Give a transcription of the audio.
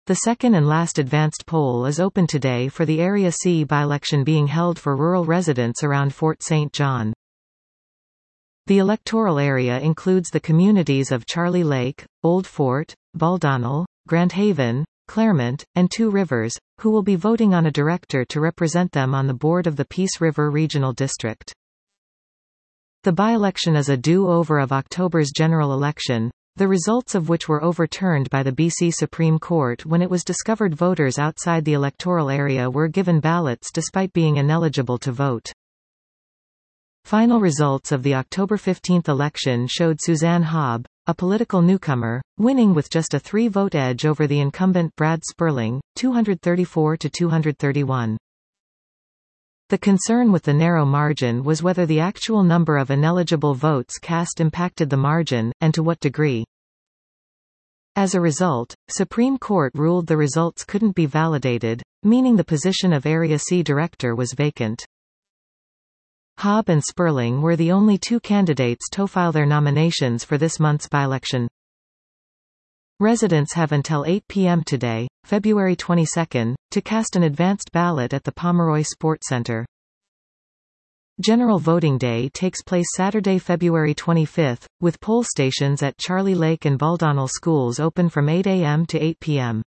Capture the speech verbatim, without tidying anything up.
The second and last advanced poll is open today for the Area C by-election being held for rural residents around Fort Saint John. The electoral area includes the communities of Charlie Lake, Old Fort, Baldonnel, Grand Haven, Claremont, and Two Rivers, who will be voting on a director to represent them on the board of the Peace River Regional District. The by-election is a do-over of October's general election, the results of which were overturned by the B C Supreme Court when it was discovered voters outside the electoral area were given ballots despite being ineligible to vote. Final results of the October fifteenth election showed Suzanne Hobb, a political newcomer, winning with just a three-vote edge over the incumbent Brad Sperling, two hundred thirty-four to two hundred thirty-one. The concern with the narrow margin was whether the actual number of ineligible votes cast impacted the margin, and to what degree. As a result, Supreme Court ruled the results couldn't be validated, meaning the position of Area C director was vacant. Hobb and Sperling were the only two candidates to file their nominations for this month's by-election. Residents have until eight p m today, February twenty-second, to cast an advanced ballot at the Pomeroy Sports Center. General voting day takes place Saturday, February twenty-fifth, with poll stations at Charlie Lake and Baldonnel schools open from eight a m to eight p m